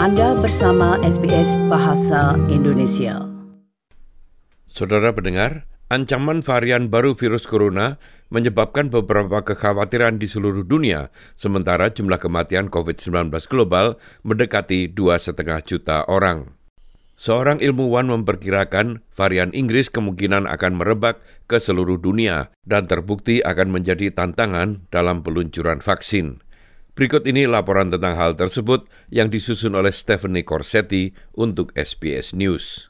Anda bersama SBS Bahasa Indonesia. Saudara pendengar, ancaman varian baru virus corona menyebabkan beberapa kekhawatiran di seluruh dunia, sementara jumlah kematian COVID-19 global mendekati 2,5 juta orang. Seorang ilmuwan memperkirakan varian Inggris kemungkinan akan merebak ke seluruh dunia dan terbukti akan menjadi tantangan dalam peluncuran vaksin. Berikut ini laporan tentang hal tersebut yang disusun oleh Stephanie Corsetti untuk SBS News.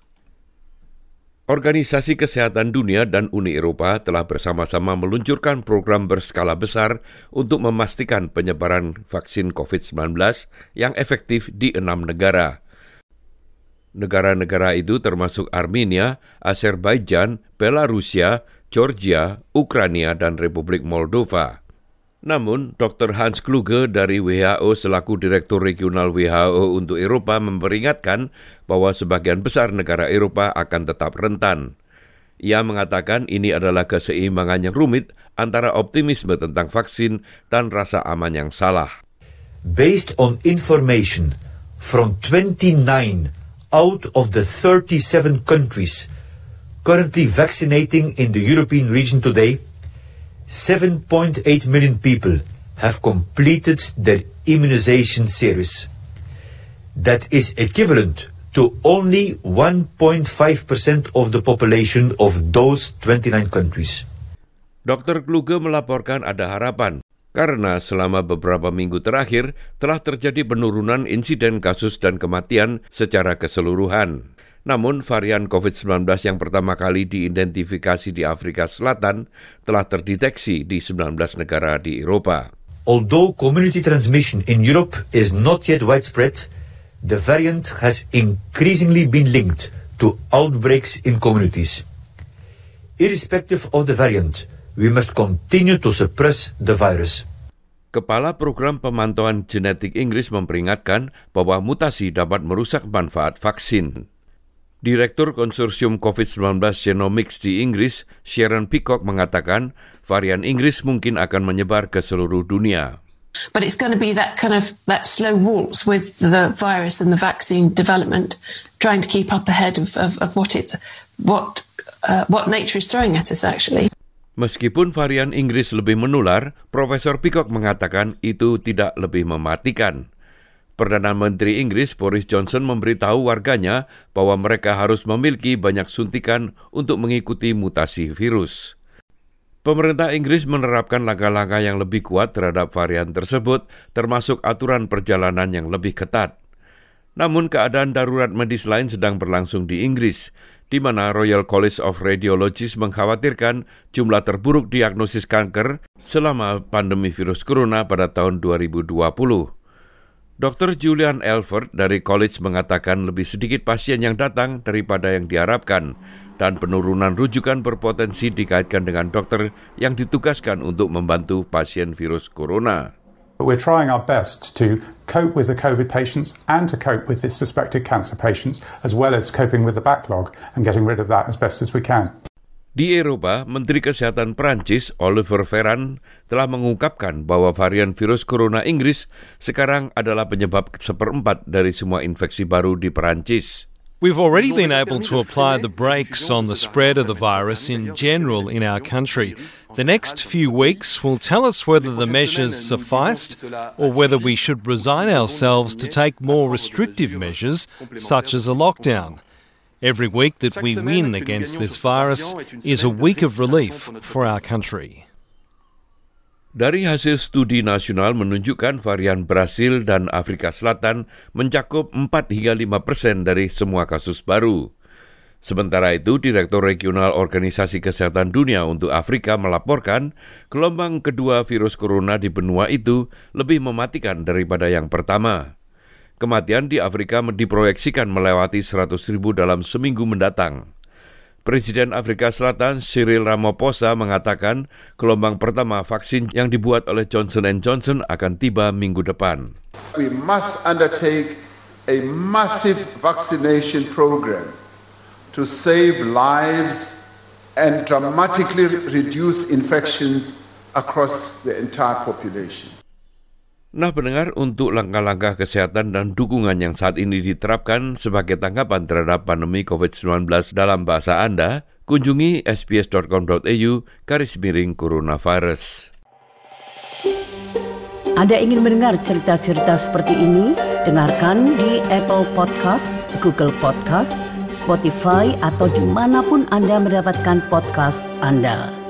Organisasi Kesehatan Dunia dan Uni Eropa telah bersama-sama meluncurkan program berskala besar untuk memastikan penyebaran vaksin COVID-19 yang efektif di 6 negara. Negara-negara itu termasuk Armenia, Azerbaijan, Belarusia, Georgia, Ukraina, dan Republik Moldova. Namun, Dr. Hans Kluge dari WHO selaku Direktur Regional WHO untuk Eropa memperingatkan bahwa sebagian besar negara Eropa akan tetap rentan. Ia mengatakan ini adalah keseimbangan yang rumit antara optimisme tentang vaksin dan rasa aman yang salah. Based on information from 29 out of the 37 countries currently vaccinating in the European region today, 7.8 million people have completed their immunization series. That is equivalent to only 1.5% of the population of those 29 countries. Dr. Kluge melaporkan ada harapan karena selama beberapa minggu terakhir telah terjadi penurunan insiden kasus dan kematian secara keseluruhan. Namun varian COVID-19 yang pertama kali diidentifikasi di Afrika Selatan telah terdeteksi di 19 negara di Eropa. Although community transmission in Europe is not yet widespread, the variant has increasingly been linked to outbreaks in communities. Irrespective of the variant, we must continue to suppress the virus. Kepala Program Pemantauan Genetik Inggris memperingatkan bahwa mutasi dapat merusak manfaat vaksin. Direktur Konsorsium COVID-19 Genomics di Inggris, Sharon Peacock, mengatakan varian Inggris mungkin akan menyebar ke seluruh dunia. But it's going to be that slow waltz with the virus and the vaccine development, trying to keep up ahead of what nature is throwing at us actually. Meskipun varian Inggris lebih menular, Profesor Peacock mengatakan itu tidak lebih mematikan. Perdana Menteri Inggris Boris Johnson memberitahu warganya bahwa mereka harus memiliki banyak suntikan untuk mengikuti mutasi virus. Pemerintah Inggris menerapkan langkah-langkah yang lebih kuat terhadap varian tersebut, termasuk aturan perjalanan yang lebih ketat. Namun keadaan darurat medis lain sedang berlangsung di Inggris, di mana Royal College of Radiologists mengkhawatirkan jumlah terburuk diagnosis kanker selama pandemi virus corona pada tahun 2020. Dr. Julian Elford dari college mengatakan lebih sedikit pasien yang datang daripada yang diharapkan, dan penurunan rujukan berpotensi dikaitkan dengan dokter yang ditugaskan untuk membantu pasien virus corona. We're trying our best to cope with the COVID patients and to cope with the suspected cancer patients, as well as coping with the backlog and getting rid of that as best as we can. Di Eropa, Menteri Kesehatan Perancis Oliver Véran telah mengungkapkan bahwa varian virus corona Inggris sekarang adalah penyebab 1/4 dari semua infeksi baru di Perancis. We've already been able to apply the brakes on the spread of the virus in general in our country. The next few weeks will tell us whether the measures sufficed or whether we should resign ourselves to take more restrictive measures, such as a lockdown. Every week that we win against this virus is a week of relief for our country. Dari hasil studi nasional menunjukkan varian Brasil dan Afrika Selatan mencakup 4 hingga 5% dari semua kasus baru. Sementara itu, Direktur Regional Organisasi Kesehatan Dunia untuk Afrika melaporkan gelombang kedua virus corona di benua itu lebih mematikan daripada yang pertama. Kematian di Afrika diproyeksikan melewati 100.000 dalam seminggu mendatang. Presiden Afrika Selatan Cyril Ramaphosa mengatakan gelombang pertama vaksin yang dibuat oleh Johnson & Johnson akan tiba minggu depan. We must undertake a massive vaccination program to save lives and dramatically reduce infections across the entire population. Nah pendengar, untuk langkah-langkah kesehatan dan dukungan yang saat ini diterapkan sebagai tanggapan terhadap pandemi COVID-19 dalam bahasa Anda, kunjungi sbs.com.au/coronavirus. Anda ingin mendengar cerita-cerita seperti ini? Dengarkan di Apple Podcast, Google Podcast, Spotify, atau dimanapun Anda mendapatkan podcast Anda.